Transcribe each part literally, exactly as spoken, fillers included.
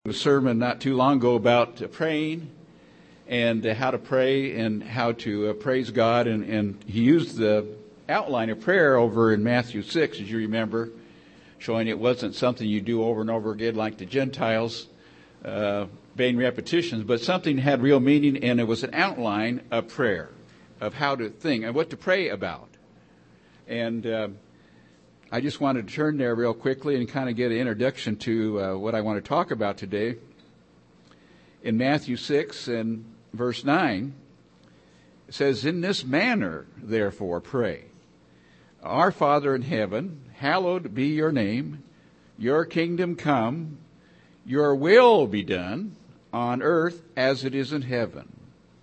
A sermon not too long ago about uh, praying and uh, how to pray and how to uh, praise God, and, and he used the outline of prayer over in Matthew six, as you remember, showing it wasn't something you do over and over again like the Gentiles, uh, vain repetitions, but something that had real meaning, and it was an outline of prayer, of how to think and what to pray about. And uh, I just wanted to turn there real quickly and kind of get an introduction to uh, what I want to talk about today. In Matthew six and verse nine, it says, "In this manner, therefore, pray. Our Father in heaven, hallowed be your name. Your kingdom come. Your will be done on earth as it is in heaven."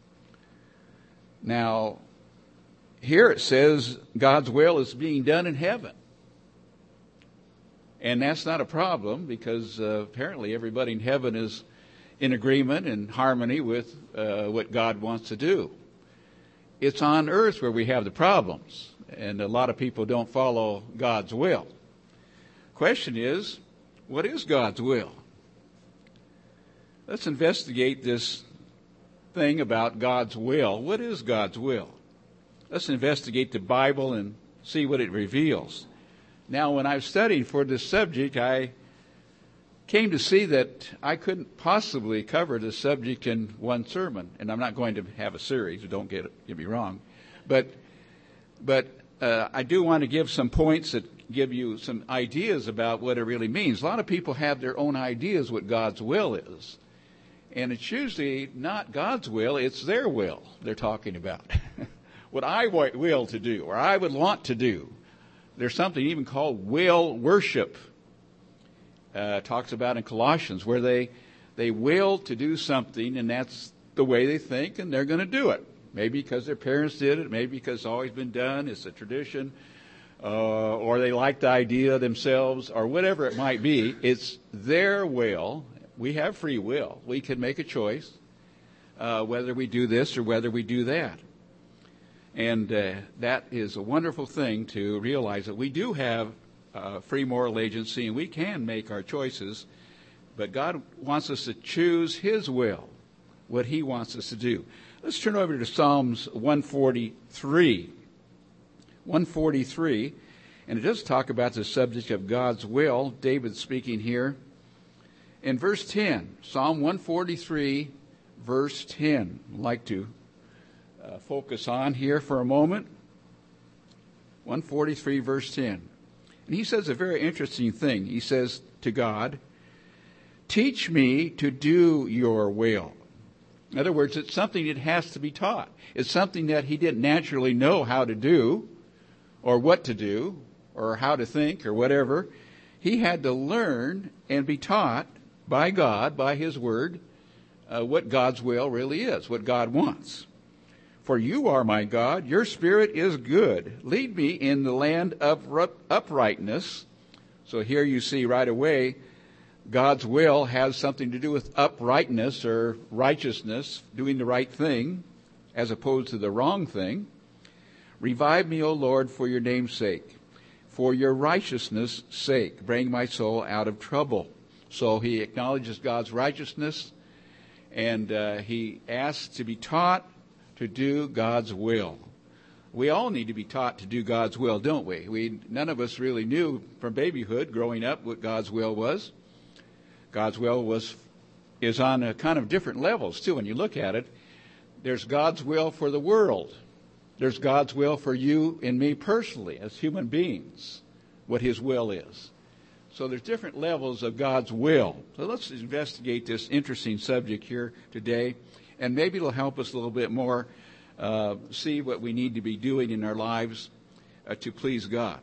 Now, here it says God's will is being done in heaven. And that's not a problem, because uh, apparently everybody in heaven is in agreement and harmony with uh, what God wants to do. It's on earth where we have the problems, and a lot of people don't follow God's will. Question is, what is God's will? Let's investigate this thing about God's will. What is God's will? Let's investigate the Bible and see what it reveals. Now, when I was studying for this subject, I came to see that I couldn't possibly cover this subject in one sermon, and I'm not going to have a series. Don't get it, get me wrong, but but uh, I do want to give some points that give you some ideas about what it really means. A lot of people have their own ideas what God's will is, and it's usually not God's will; it's their will they're talking about. What I will to do, or I would want to do. There's something even called will worship. Uh, talks about in Colossians, where they they will to do something, and that's the way they think, and they're going to do it. Maybe because their parents did it, maybe because it's always been done, it's a tradition, uh, or they like the idea themselves, or whatever it might be. It's their will. We have free will. We can make a choice uh, whether we do this or whether we do that. And uh, that is a wonderful thing to realize, that we do have uh, free moral agency and we can make our choices, but God wants us to choose His will, what He wants us to do. Let's turn over to Psalms one forty-three. one forty-three, and it does talk about the subject of God's will. David speaking here. In verse ten, Psalm one forty-three, verse ten. I'd like to Uh, focus on here for a moment. one forty-three verse ten. And he says a very interesting thing. He says to God, "Teach me to do your will." In other words, it's something that has to be taught. It's something that he didn't naturally know how to do, or what to do, or how to think, or whatever. He had to learn and be taught by God, by His Word, uh, what God's will really is, what God wants. "For you are my God, your spirit is good. Lead me in the land of uprightness." So here you see right away, God's will has something to do with uprightness or righteousness, doing the right thing as opposed to the wrong thing. "Revive me, O Lord, for your name's sake. For your righteousness' sake, bring my soul out of trouble." So he acknowledges God's righteousness, and uh, he asks to be taught to do God's will. We all need to be taught to do God's will, don't we? We none of us really knew from babyhood, growing up, what God's will was. God's will was is on a kind of different levels, too, when you look at it. There's God's will for the world. There's God's will for you and me personally, as human beings, what His will is. So there's different levels of God's will. So let's investigate this interesting subject here today. And maybe it'll help us a little bit more uh, see what we need to be doing in our lives uh, to please God.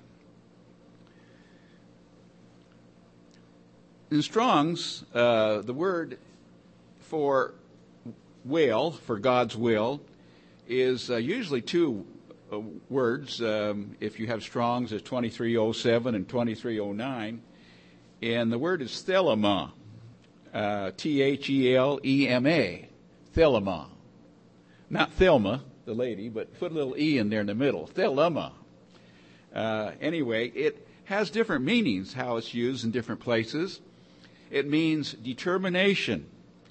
In Strong's, uh, the word for will, for God's will, is uh, usually two uh, words. Um, if you have Strong's, it's twenty-three oh seven and twenty-three oh nine. And the word is thelema, uh, T H E L E M A. Thelema. Not Thelma, the lady, but put a little E in there in the middle. Thelema. Uh, anyway, it has different meanings, how it's used in different places. It means determination.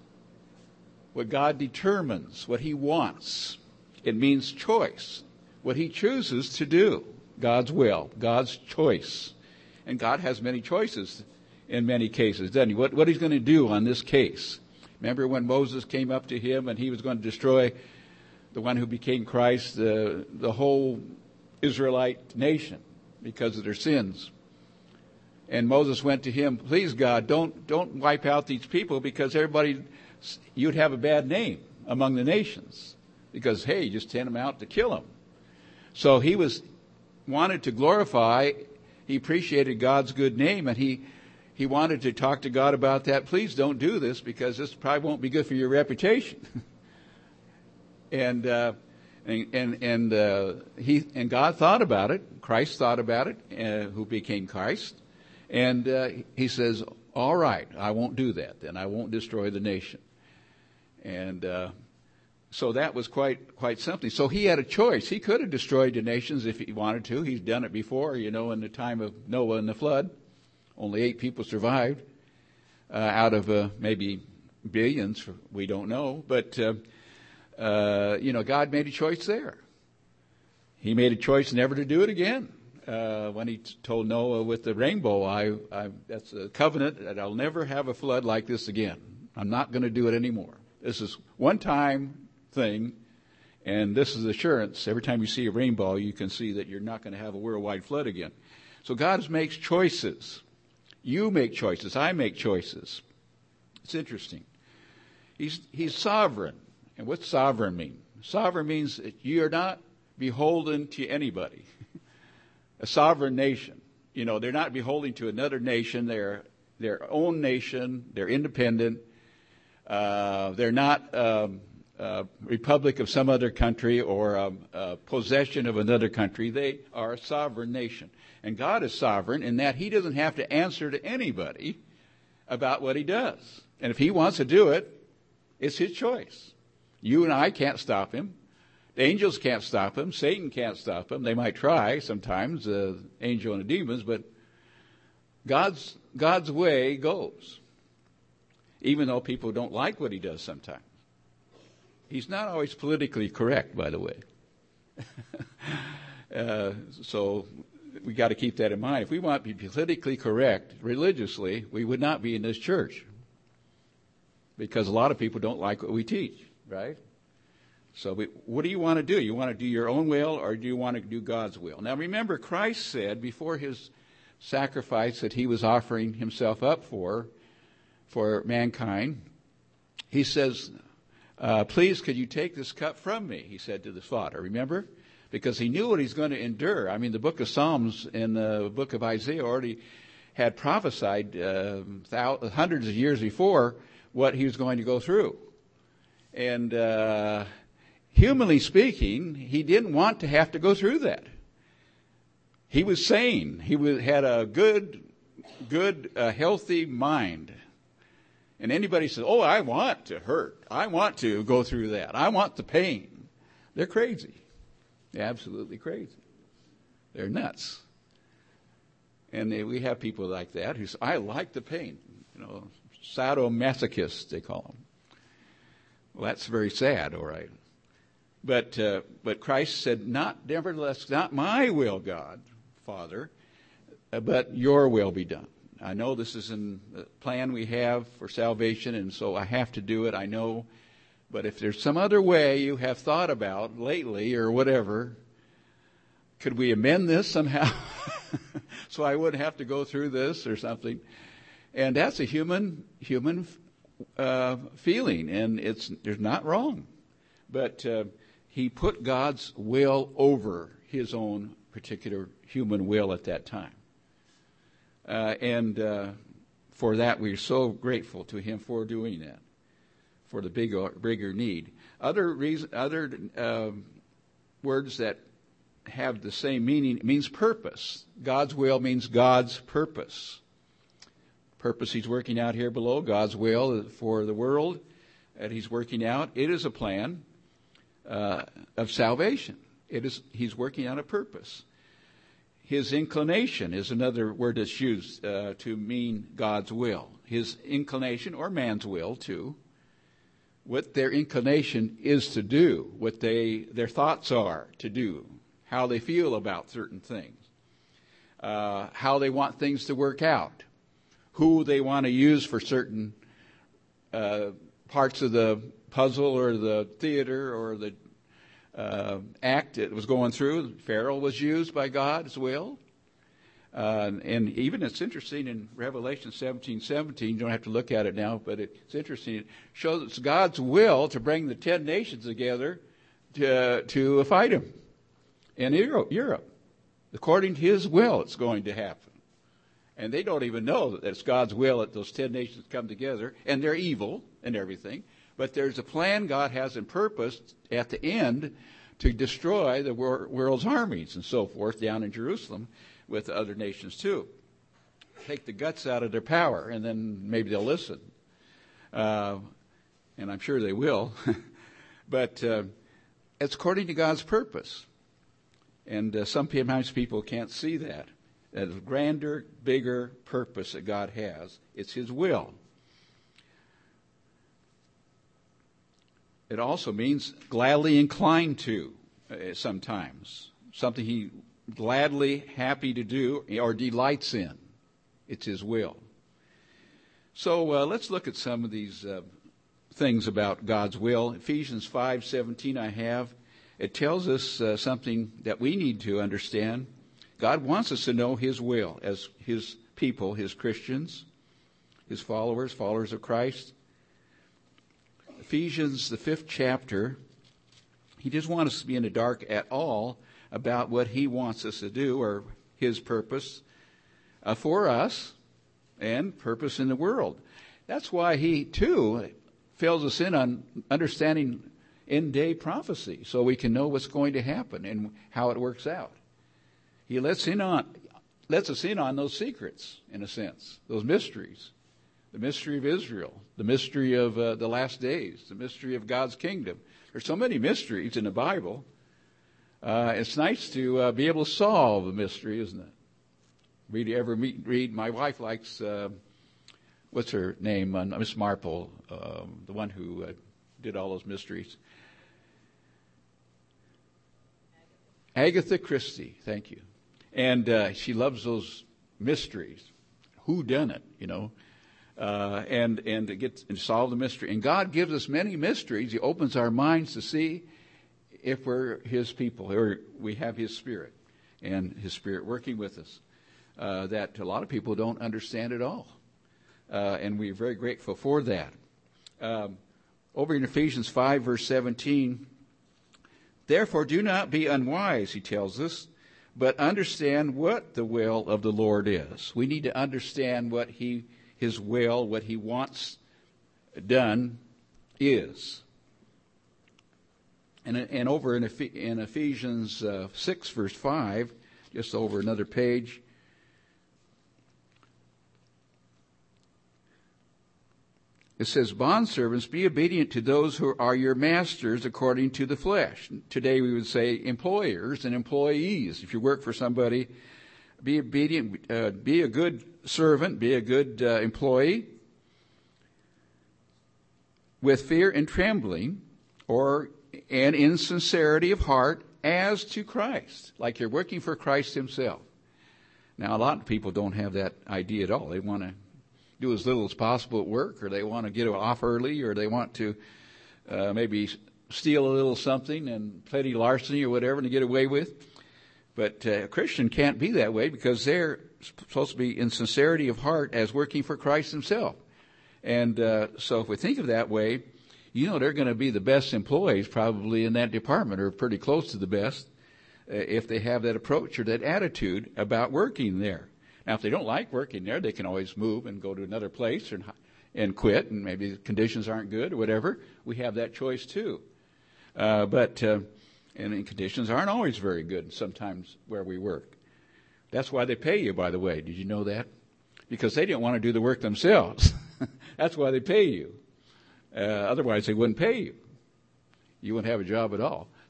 What God determines, what he wants. It means choice. What he chooses to do. God's will, God's choice. And God has many choices in many cases, doesn't he? What, what he's going to do on this case. Remember when Moses came up to him and he was going to destroy the one who became Christ, the, the whole Israelite nation because of their sins. And Moses went to him, please God, don't, don't wipe out these people because everybody, you'd have a bad name among the nations. Because, hey, you just sent them out to kill them. So he was wanted to glorify, he appreciated God's good name, and he he wanted to talk to God about that. Please don't do this because this probably won't be good for your reputation. and uh, and and, and uh, he and God thought about it. Christ thought about it, uh, who became Christ, and uh, he says, "All right, I won't do that. Then I won't destroy the nation." And uh, so that was quite quite something. So he had a choice. He could have destroyed the nations if he wanted to. He's done it before, you know, in the time of Noah and the flood. Only eight people survived uh, out of uh, maybe billions. We don't know. But, uh, uh, you know, God made a choice there. He made a choice never to do it again. Uh, when he t- told Noah with the rainbow, I, I, that's a covenant that I'll never have a flood like this again. I'm not going to do it anymore. This is one-time thing, and this is assurance. Every time you see a rainbow, you can see that you're not going to have a worldwide flood again. So God makes choices. You make choices. I make choices. It's interesting. He's, he's sovereign. And what's sovereign mean? Sovereign means that you are not beholden to anybody. A sovereign nation. You know, they're not beholden to another nation. They're their own nation. They're independent. Uh, they're not um, a republic of some other country or a, a possession of another country. They are a sovereign nation. And God is sovereign in that he doesn't have to answer to anybody about what he does. And if he wants to do it, it's his choice. You and I can't stop him. The angels can't stop him. Satan can't stop him. They might try sometimes, the uh, angel and the demons, but God's God's way goes. Even though people don't like what he does sometimes. He's not always politically correct, by the way. uh, so we got to keep that in mind. If we want to be politically correct religiously, we would not be in this church. Because a lot of people don't like what we teach, right? So we, what do you want to do? You want to do your own will or do you want to do God's will? Now remember, Christ said before his sacrifice that he was offering himself up for, for mankind, he says, uh, please could you take this cup from me, he said to the Father, remember? Because he knew what he's going to endure. I mean, the book of Psalms and the book of Isaiah already had prophesied uh, thousands, hundreds of years before what he was going to go through. And uh, humanly speaking, he didn't want to have to go through that. He was sane. He was, had a good, good, uh, healthy mind. And anybody says, oh, I want to hurt. I want to go through that. I want the pain. They're crazy. They're absolutely crazy. They're nuts. And they, we have people like that who say, I like the pain. You know, sadomasochists, they call them. Well, that's very sad, all right. But uh, but Christ said, not nevertheless, not my will, God, Father, uh, but your will be done. I know this is a plan we have for salvation, and so I have to do it, I know. But if there's some other way you have thought about lately or whatever, could we amend this somehow so I wouldn't have to go through this or something? And that's a human human uh, feeling, and it's there's not wrong. But uh, he put God's will over his own particular human will at that time. Uh, and uh, for that, we're so grateful to him for doing that, for the bigger, bigger need. Other reason, other uh, words that have the same meaning means purpose. God's will means God's purpose. Purpose he's working out here below, God's will for the world that he's working out. It is a plan uh, of salvation. It is he's working out a purpose. his inclination is another word that's used uh, to mean God's will. His inclination, or man's will too, what their inclination is to do, what they their thoughts are to do, how they feel about certain things, uh, how they want things to work out, who they want to use for certain uh, parts of the puzzle or the theater or the uh, act it was going through. Pharaoh was used by God's will. Uh, and even it's interesting in Revelation seventeen seventeen, you don't have to look at it now, but it's interesting. It shows it's God's will to bring the ten nations together to, to fight him in Europe. According to his will, it's going to happen. And they don't even know that it's God's will that those ten nations come together, and they're evil and everything. But there's a plan God has in purpose at the end to destroy the wor- world's armies and so forth down in Jerusalem, with other nations too. Take the guts out of their power, and then maybe they'll listen. Uh, and I'm sure they will. But uh, it's according to God's purpose. And uh, sometimes people can't see that. That a grander, bigger purpose that God has. It's his will. It also means gladly inclined to uh, sometimes. Something he gladly happy to do or delights in. It's his will. So uh, let's look at some of these uh, things about God's will. Ephesians five seventeen I have. It tells us uh, something that we need to understand. God wants us to know his will as his people, his Christians, his followers, followers of Christ. Ephesians, the fifth chapter, he doesn't want us to be in the dark at all about what he wants us to do or his purpose uh, for us and purpose in the world. That's why he, too, fills us in on understanding end-day prophecy so we can know what's going to happen and how it works out. He lets in on, lets us in on those secrets, in a sense, those mysteries. The mystery of Israel, the mystery of uh, the last days, the mystery of God's kingdom. There's so many mysteries in the Bible. Uh, it's nice to uh, be able to solve a mystery, isn't it? Read ever meet, read? My wife likes, uh, what's her name? Uh, Miss Marple, um, the one who uh, did all those mysteries. Agatha Christie, thank you. And uh, she loves those mysteries. Who done it, you know? Uh, and and to get and solve the mystery. And God gives us many mysteries. He opens our minds to see if we're his people, or we have his spirit, and his spirit working with us, uh, that a lot of people don't understand at all. Uh, and we're very grateful for that. Um, over in Ephesians five, verse seventeen, therefore do not be unwise, he tells us, but understand what the will of the Lord is. We need to understand what he, his will, what he wants done is. And, and over in, in Ephesians uh, six, verse five, just over another page, it says, bondservants, be obedient to those who are your masters according to the flesh. Today we would say employers and employees. If you work for somebody, be obedient, uh, be a good servant, be a good uh, employee, with fear and trembling, or and in sincerity of heart, as to Christ, like you're working for Christ himself. Now, a lot of people don't have that idea at all. They want to do as little as possible at work, or they want to get off early, or they want to uh, maybe steal a little something and petty larceny or whatever to get away with. But uh, a Christian can't be that way, because they're supposed to be in sincerity of heart as working for Christ himself. And uh, so if we think of that way, you know they're going to be the best employees probably in that department, or pretty close to the best, uh, if they have that approach or that attitude about working there. Now, if they don't like working there, they can always move and go to another place and, and quit, and maybe the conditions aren't good or whatever. We have that choice too. Uh, but uh, and the conditions aren't always very good sometimes where we work. That's why they pay you, by the way. Did you know that? Because they didn't want to do the work themselves. That's why they pay you. Uh, otherwise, they wouldn't pay you. You wouldn't have a job at all.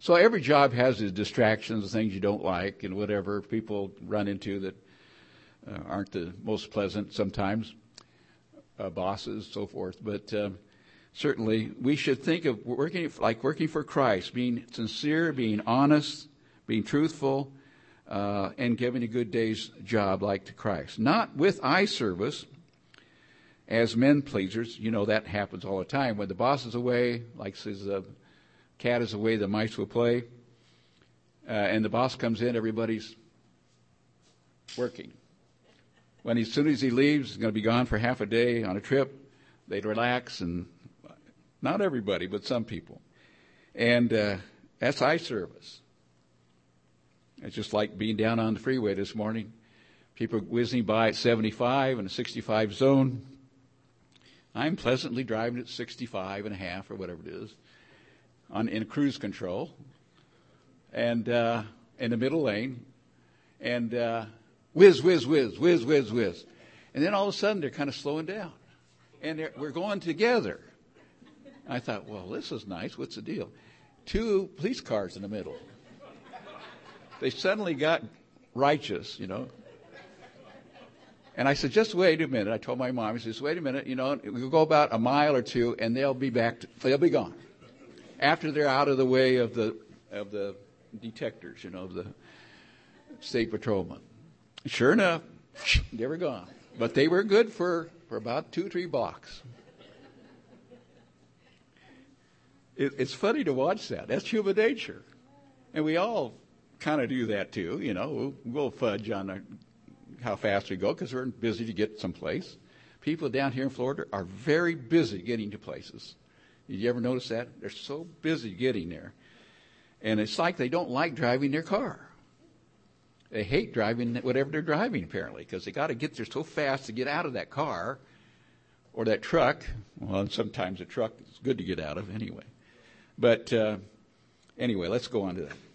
So every job has its distractions, things you don't like, and whatever people run into that uh, aren't the most pleasant sometimes, uh, bosses, so forth. But uh, certainly we should think of working like working for Christ, being sincere, being honest, being truthful, uh, and giving a good day's job like to Christ. Not with eye service as men pleasers. You know, that happens all the time. When the boss is away, like says the cat is away, the mice will play. Uh, and the boss comes in, everybody's working. When he, as soon as he leaves, he's going to be gone for half a day on a trip. They relax, and not everybody, but some people. And uh, that's eye service. It's just like being down on the freeway this morning. People whizzing by at seventy-five in a sixty-five zone. I'm pleasantly driving at sixty-five and a half or whatever it is on in cruise control and uh, in the middle lane. And uh, whiz, whiz, whiz, whiz, whiz, whiz. And then all of a sudden they're kind of slowing down. And we're going together. I thought, well, this is nice. What's the deal? Two police cars in the middle. They suddenly got righteous, you know. And I said, just wait a minute. I told my mom, I said, just wait a minute, you know, we'll go about a mile or two and they'll be back, to, they'll be gone. After they're out of the way of the of the detectors, you know, of the state patrolmen. Sure enough, they were gone. But they were good for, for about two, three blocks. It, it's funny to watch that. That's human nature. And we all kind of do that too, you know. We'll, we'll fudge on our, how fast we go because we're busy to get someplace. People down here in Florida are very busy getting to places. Did you ever notice that? They're so busy getting there. And it's like they don't like driving their car. They hate driving whatever they're driving, apparently, because they got to get there so fast to get out of that car or that truck. Well, sometimes a truck is good to get out of anyway. But uh, anyway, let's go on to that.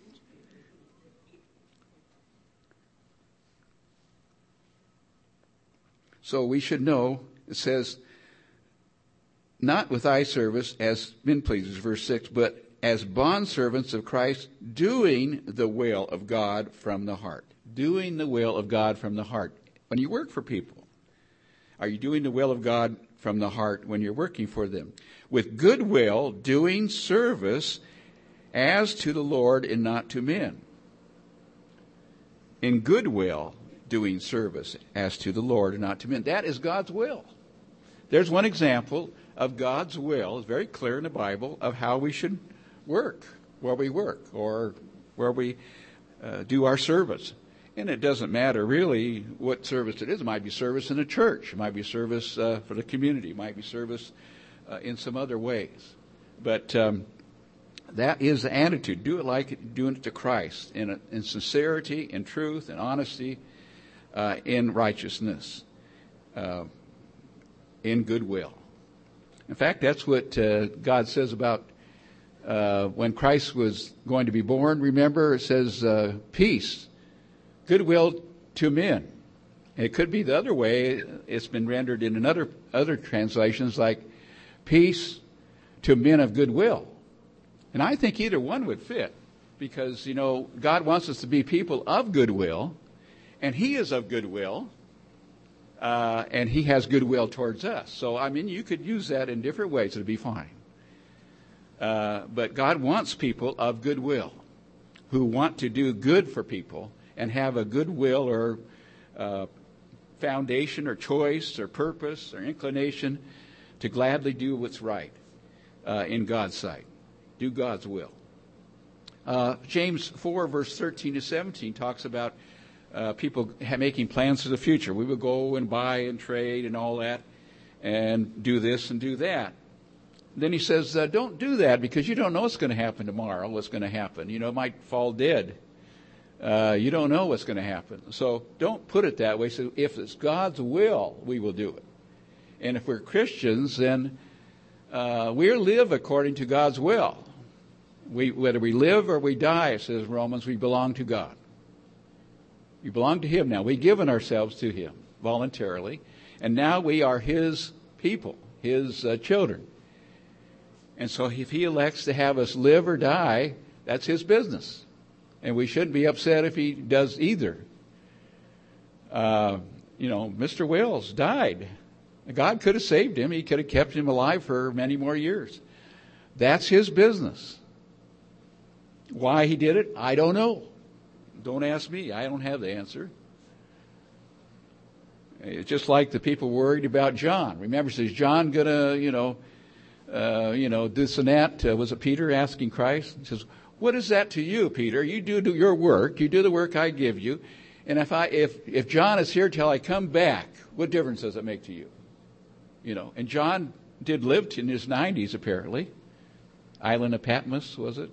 So we should know, it says, not with eye service as men pleasers, verse six, but as bondservants of Christ, doing the will of God from the heart. Doing the will of God from the heart. When you work for people, are you doing the will of God from the heart when you're working for them? With good will, doing service as to the Lord and not to men. In good will, doing service as to the Lord and not to men. That is God's will. There's one example of God's will. It's very clear in the Bible of how we should work, where we work, or where we uh, do our service. And it doesn't matter really what service it is. It might be service in a church. It might be service uh, for the community. It might be service uh, in some other ways. But um, that is the attitude. Do it like it, doing it to Christ in, a, in sincerity, in truth, in honesty, uh, in righteousness, uh, in goodwill. In fact, that's what uh, God says about uh, when Christ was going to be born. Remember, it says uh, peace, goodwill to men. And it could be the other way. It's been rendered in another other translations like peace to men of goodwill. And I think either one would fit because, you know, God wants us to be people of goodwill, and He is of goodwill. Uh, and He has goodwill towards us. So, I mean, you could use that in different ways. It'd be fine. Uh, but God wants people of goodwill who want to do good for people and have a goodwill or uh, foundation or choice or purpose or inclination to gladly do what's right uh, in God's sight. Do God's will. Uh, James four, verse thirteen to seventeen talks about Uh, people ha- making plans for the future. We will go and buy and trade and all that and do this and do that. Then he says, uh, don't do that because you don't know what's going to happen tomorrow, what's going to happen. You know, it might fall dead. Uh, you don't know what's going to happen. So don't put it that way. So if it's God's will, we will do it. And if we're Christians, then uh, we live according to God's will. We, whether we live or we die, it says Romans, we belong to God. We belong to Him now. We've given ourselves to Him voluntarily. And now we are His people, His uh, children. And so if He elects to have us live or die, That's his business. And we shouldn't be upset if he does either. Uh, you know, Mister Wills died. God could have saved him. He could have kept him alive for many more years. That's his business. Why he did it, I don't know. Don't ask me. I don't have the answer. It's just like the people worried about John. Remember, is John going to, you know, uh, you know, this and that? Uh, was it Peter asking Christ? He says, what is that to you, Peter? You do, do your work. You do the work I give you. And if I, if, if John is here till I come back, what difference does it make to you? You know, and John did live in his nineties, apparently. Island of Patmos, was it?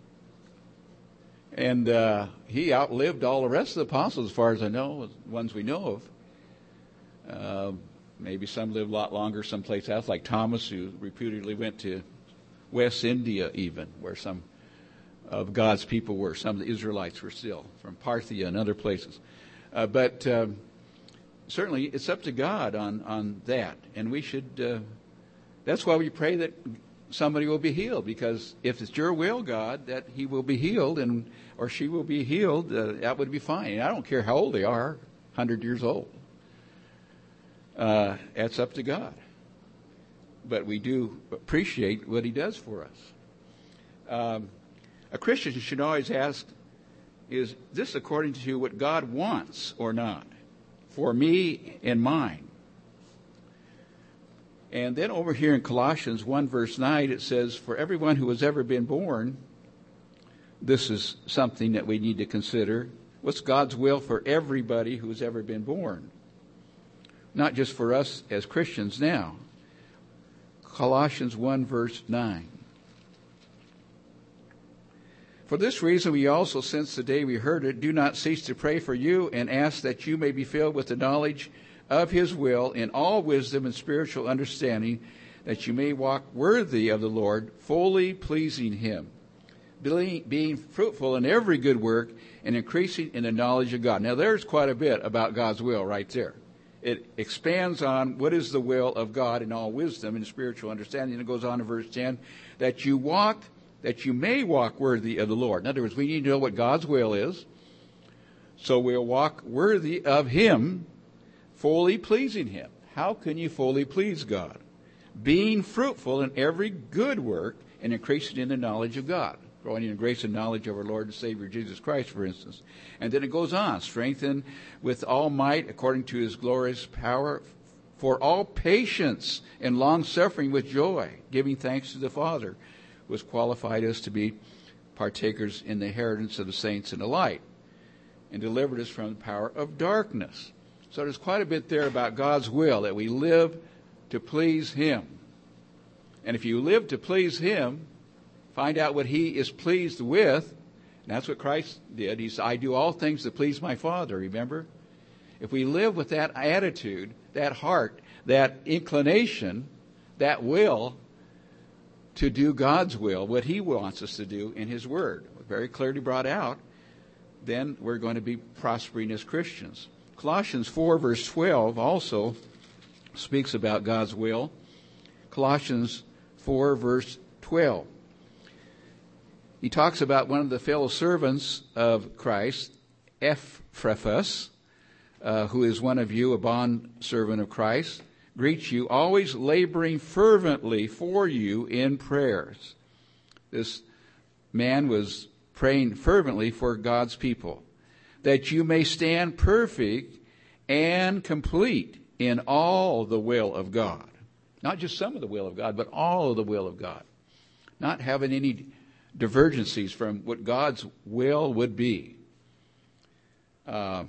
And uh, he outlived all the rest of the apostles, as far as I know, the ones we know of. Uh, maybe some lived a lot longer someplace else, like Thomas, who reputedly went to West India even, where some of God's people were. Some of the Israelites were still, from Parthia and other places. Uh, but um, certainly it's up to God on, on that. And we should, uh, that's why we pray that somebody will be healed, because if it's your will, God, that he will be healed and or she will be healed, uh, that would be fine. And I don't care how old they are, one hundred years old. Uh, that's up to God. But we do appreciate what he does for us. Um, a Christian should always ask, is this according to what God wants or not? For me and mine. And then over here in Colossians one verse nine, it says, for everyone who has ever been born, this is something that we need to consider. What's God's will for everybody who has ever been born? Not just for us as Christians now. Colossians one verse nine. For this reason we also, since the day we heard it, do not cease to pray for you and ask that you may be filled with the knowledge of his will in all wisdom and spiritual understanding, that you may walk worthy of the Lord, fully pleasing him, being fruitful in every good work and increasing in the knowledge of God. Now there's quite a bit about God's will right there. It expands on what is the will of God in all wisdom and spiritual understanding. And it goes on in verse ten, that you walk, that you may walk worthy of the Lord. In other words, we need to know what God's will is, so we'll walk worthy of him, fully pleasing him. How can you fully please God? Being fruitful in every good work and increasing in the knowledge of God. Growing in grace and knowledge of our Lord and Savior Jesus Christ, for instance. And then it goes on, strengthened with all might according to his glorious power, for all patience and long suffering with joy, giving thanks to the Father, who has qualified us to be partakers in the inheritance of the saints in the light, and delivered us from the power of darkness. So there's quite a bit there about God's will, that we live to please him. And if you live to please him, find out what he is pleased with. And that's what Christ did. He said, I do all things to please my Father, remember? If we live with that attitude, that heart, that inclination, that will to do God's will, what he wants us to do in his word, very clearly brought out, then we're going to be prospering as Christians. Colossians four verse twelve also speaks about God's will. Colossians four verse twelve. He talks about one of the fellow servants of Christ, Epaphras, uh, who is one of you, a bond servant of Christ, greets you, always laboring fervently for you in prayers. This man was praying fervently for God's people, that you may stand perfect and complete in all the will of God. Not just some of the will of God, but all of the will of God. Not having any divergencies from what God's will would be. Uh,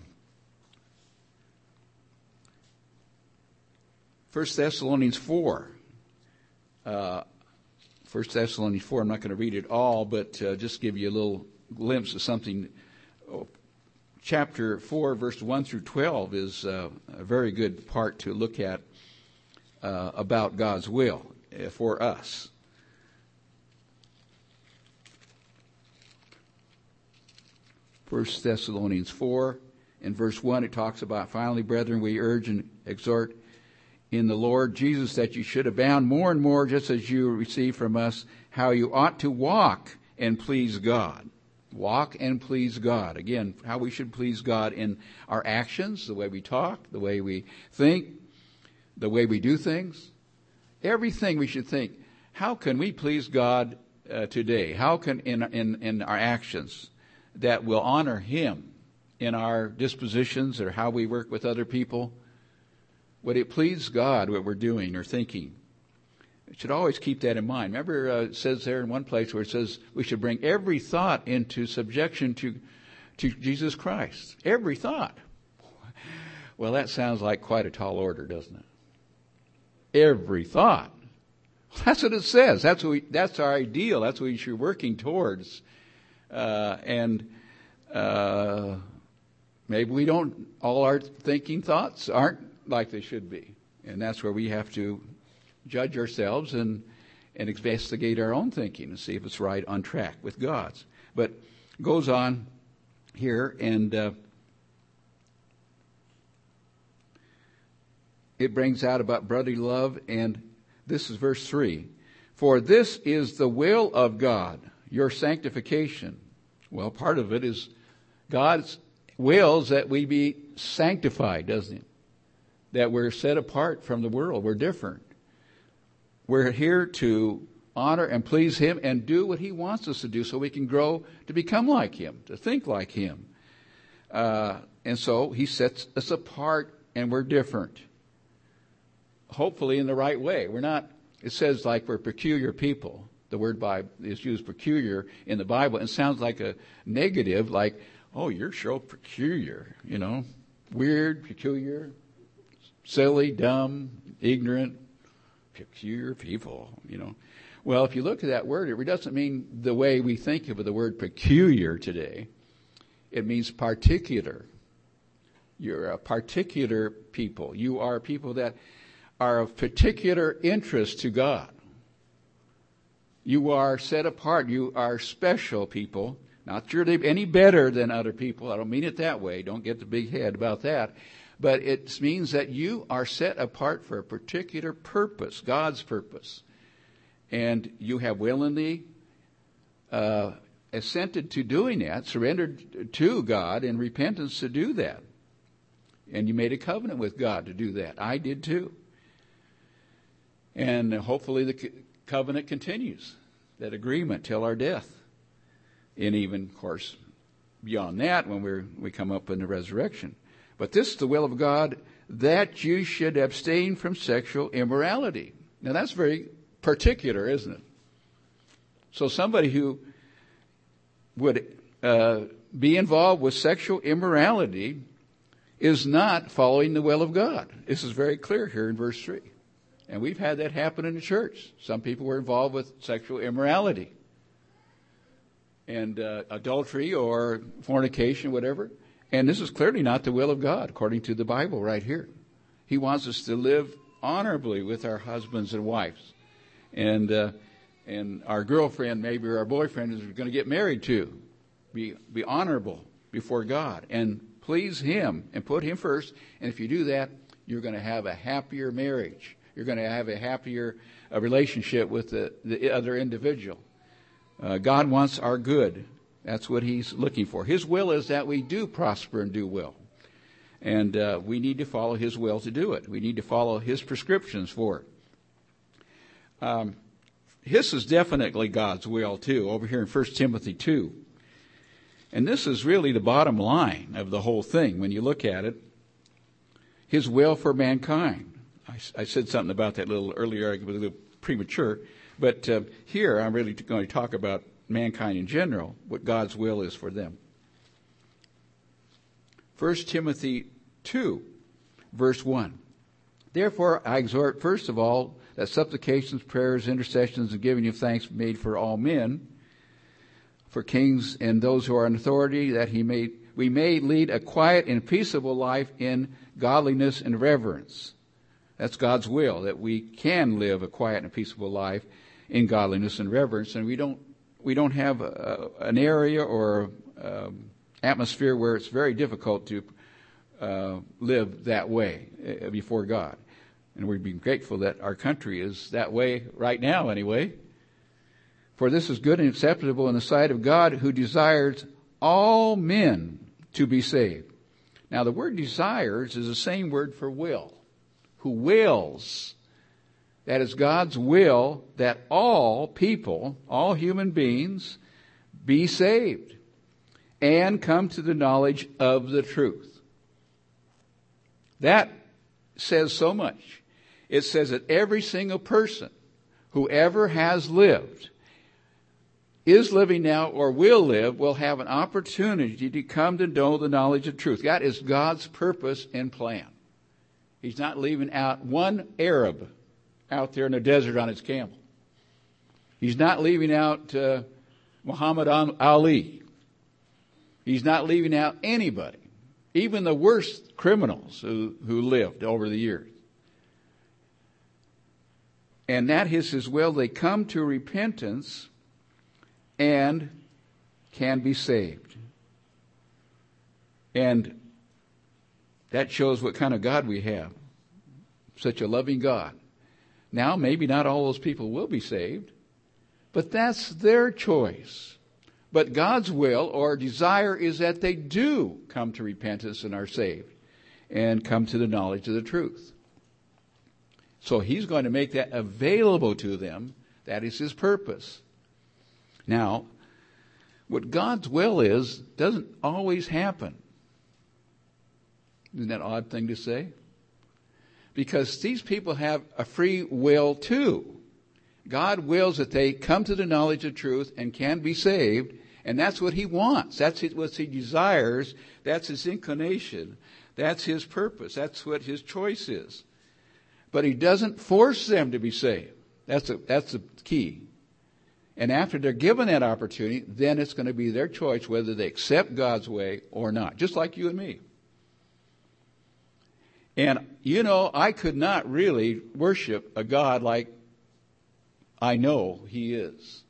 First Thessalonians four. Uh, First Thessalonians four, I'm not going to read it all, but uh, just give you a little glimpse of something. Oh, chapter four, verse one through twelve is uh, a very good part to look at uh, about God's will uh, for us. First Thessalonians four, in verse one, it talks about, finally, brethren, we urge and exhort in the Lord Jesus that you should abound more and more, just as you receive from us, how you ought to walk and please God. Walk and please God. Again, how we should please God in our actions, the way we talk, the way we think, the way we do things. Everything we should think, how can we please God uh, today? How can in, in, in our actions that will honor Him in our dispositions or how we work with other people? Would it please God what we're doing or thinking? We should always keep that in mind. Remember, uh, it says there in one place where it says we should bring every thought into subjection to, to Jesus Christ. Every thought. Well, that sounds like quite a tall order, doesn't it? Every thought. That's what it says. That's what we, that's our ideal. That's what we should be working towards. Uh, and uh, maybe we don't, all our thinking thoughts aren't like they should be. And that's where we have to judge ourselves and, and investigate our own thinking and see if it's right on track with God's. But it goes on here, and uh, it brings out about brotherly love, and this is verse three. For this is the will of God, your sanctification. Well, part of it is God's wills that we be sanctified, doesn't it? That we're set apart from the world. We're different. We're here to honor and please Him and do what He wants us to do so we can grow to become like Him, to think like Him. Uh, and so He sets us apart and we're different. Hopefully in the right way. We're not, it says like we're peculiar people. The word by is used peculiar in the Bible and sounds like a negative, like, oh, you're so peculiar, you know, weird, peculiar, silly, dumb, ignorant, peculiar people, you know. Well, if you look at that word, it doesn't mean the way we think of the word peculiar today. It means particular. You're a particular people. You are people that are of particular interest to God. You are set apart. You are special people. Not sure they're any better than other people. I don't mean it that way. Don't get the big head about that. But it means that you are set apart for a particular purpose, God's purpose. And you have willingly uh, assented to doing that, surrendered to God in repentance to do that. And you made a covenant with God to do that. I did too. And hopefully the covenant continues, that agreement till our death. And even, of course, beyond that when we're, we come up in the resurrection. But this is the will of God, that you should abstain from sexual immorality. Now that's very particular, isn't it? So somebody who would uh, be involved with sexual immorality is not following the will of God. This is very clear here in verse three. And we've had that happen in the church. Some people were involved with sexual immorality and uh, adultery or fornication, whatever. And this is clearly not the will of God, according to the Bible right here. He wants us to live honorably with our husbands and wives. And uh, and our girlfriend, maybe, or our boyfriend is going to get married to. Be, be honorable before God and please Him and put Him first. And if you do that, you're going to have a happier marriage. You're going to have a happier uh, relationship with the, the other individual. Uh, God wants our good. That's what He's looking for. His will is that we do prosper and do well. And uh, we need to follow His will to do it. We need to follow His prescriptions for it. Um, this is definitely God's will, too, over here in First Timothy two. And this is really the bottom line of the whole thing when you look at it. His will for mankind. I, I said something about that a little earlier. It was a little premature. But uh, here I'm really going to talk about mankind in general, what God's will is for them. First Timothy two, verse one. Therefore, I exhort, first of all, that supplications, prayers, intercessions, and giving of thanks be made for all men, for kings and those who are in authority, that he may, we may lead a quiet and peaceable life in godliness and reverence. That's God's will, that we can live a quiet and peaceable life in godliness and reverence, and we don't we don't have a, an area or um, atmosphere where it's very difficult to uh, live that way uh, before God. And we'd be grateful that our country is that way right now anyway. For this is good and acceptable in the sight of God, who desires all men to be saved. Now the word desires is the same word for will. Who wills. That is God's will that all people, all human beings, be saved and come to the knowledge of the truth. That says so much. It says that every single person who ever has lived, is living now, or will live, will have an opportunity to come to know the knowledge of truth. That is God's purpose and plan. He's not leaving out one Arab out there in the desert on his camel. He's not leaving out uh, Muhammad Ali. He's not leaving out anybody, even the worst criminals who, who lived over the years. And that is his will. They come to repentance and can be saved. And that shows what kind of God we have. Such a loving God. Now, maybe not all those people will be saved, but that's their choice. But God's will or desire is that they do come to repentance and are saved and come to the knowledge of the truth. So he's going to make that available to them. That is his purpose. Now, what God's will is doesn't always happen. Isn't that an odd thing to say? Because these people have a free will too. God wills that they come to the knowledge of truth and can be saved, and that's what he wants. That's what he desires. That's his inclination. That's his purpose. That's what his choice is. But he doesn't force them to be saved. That's a, that's the key. And after they're given that opportunity, then it's going to be their choice whether they accept God's way or not, just like you and me. And, you know, I could not really worship a God like I know he is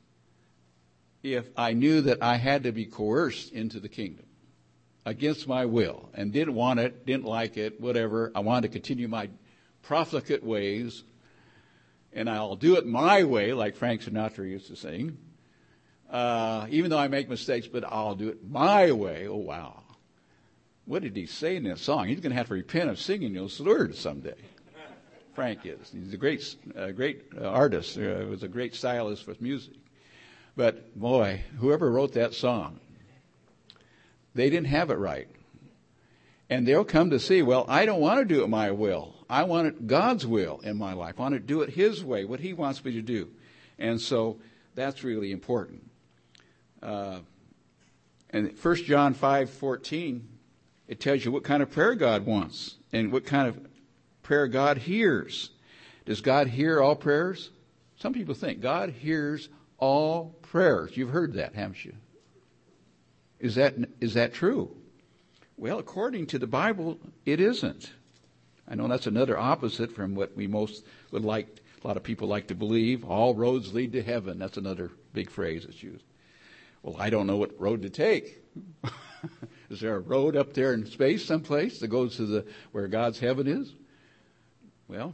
if I knew that I had to be coerced into the kingdom against my will and didn't want it, didn't like it, whatever. I wanted to continue my profligate ways, and I'll do it my way, like Frank Sinatra used to sing, uh, even though I make mistakes, but I'll do it my way. Oh, wow. What did he say in that song? He's going to have to repent of singing those words someday. Frank is. He's a great, uh, great uh, artist. Uh, was a great stylist with music. But, boy, whoever wrote that song, they didn't have it right. And they'll come to see, well, I don't want to do it my will. I want it God's will in my life. I want to do it his way, what he wants me to do. And so that's really important. Uh, and First John five fourteen, it tells you what kind of prayer God wants and what kind of prayer God hears. Does God hear all prayers? Some people think God hears all prayers. You've heard that, haven't you? Is that, is that true? Well, according to the Bible, it isn't. I know that's another opposite from what we most would like, a lot of people like to believe. All roads lead to heaven. That's another big phrase that's used. Well, I don't know what road to take. Is there a road up there in space someplace that goes to the where God's heaven is? Well,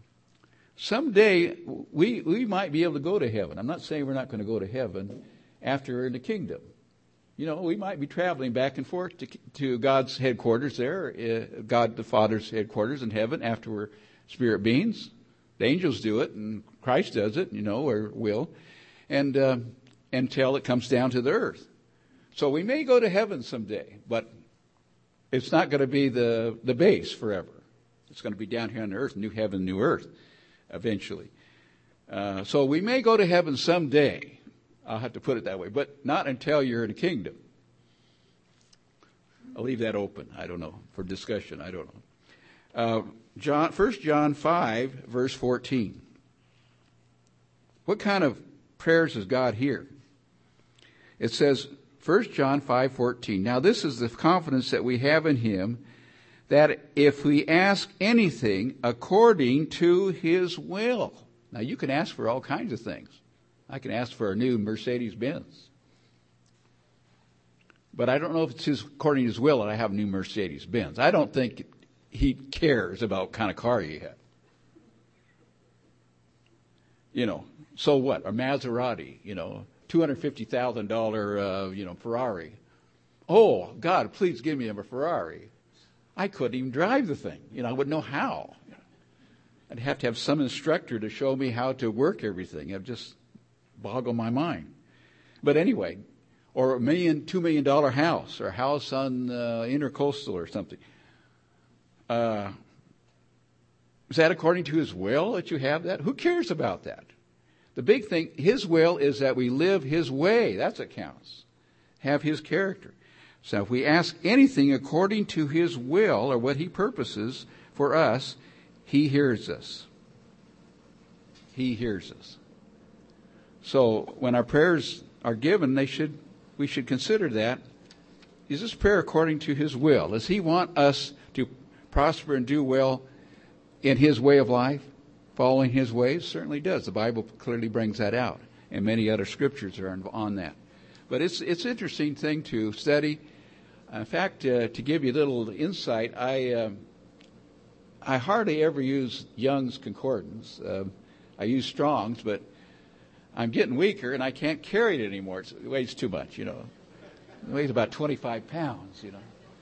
someday we we might be able to go to heaven. I'm not saying we're not going to go to heaven after we're in the kingdom. You know, we might be traveling back and forth to, to God's headquarters there, uh, God the Father's headquarters in heaven after we're spirit beings. The angels do it, and Christ does it, you know, or will, and uh, until it comes down to the earth. So we may go to heaven someday, but it's not going to be the, the base forever. It's going to be down here on the earth, new heaven, new earth, eventually. Uh, so we may go to heaven someday. I'll have to put it that way, but not until you're in the kingdom. I'll leave that open. I don't know, for discussion. I don't know. Uh, John, First John five, verse fourteen. What kind of prayers does God hear? It says, First John five fourteen. Now this is the confidence that we have in him, that if we ask anything according to his will. Now you can ask for all kinds of things. I can ask for a new Mercedes-Benz. But I don't know if it's his, according to his will that I have a new Mercedes-Benz. I don't think he cares about what kind of car you have. You know, so what? A Maserati, you know, two hundred fifty thousand dollars, uh, you know, Ferrari. Oh, God, please give me a Ferrari. I couldn't even drive the thing. You know, I wouldn't know how. I'd have to have some instructor to show me how to work everything. It just boggled my mind. But anyway, or a million, two million dollar house, or a house on uh, Intercoastal or something. Uh, is that according to His will that you have that? Who cares about that? The big thing, His will is that we live His way. That's what counts. Have His character. So if we ask anything according to His will or what He purposes for us, He hears us. He hears us. So when our prayers are given, they should we should consider that. Is this prayer according to His will? Does He want us to prosper and do well in His way of life, following His ways? Certainly does. The Bible clearly brings that out, and many other scriptures are on that. But it's it's an interesting thing to study. In fact, uh, to give you a little insight, I uh, I hardly ever use Young's Concordance. Uh, I use Strong's, but I'm getting weaker and I can't carry it anymore. It's, it weighs too much, you know. It weighs about twenty-five pounds, you know.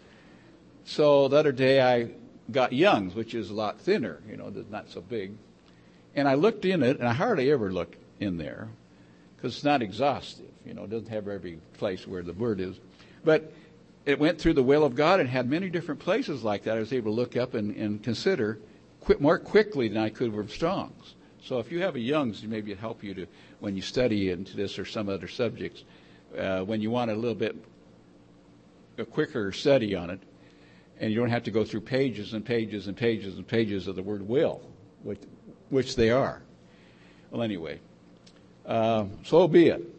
So the other day I got Young's, which is a lot thinner, you know, not so big. And I looked in it, and I hardly ever look in there because it's not exhaustive, you know. It doesn't have every place where the word is. But it went through the will of God and had many different places like that. I was able to look up and, and consider quick, more quickly than I could with Strong's. So if you have a Young's, maybe it'll help you to, when you study into this or some other subjects, uh, when you want a little bit a quicker study on it, and you don't have to go through pages and pages and pages and pages of the word will, which, which they are. Well, anyway, uh, so be it.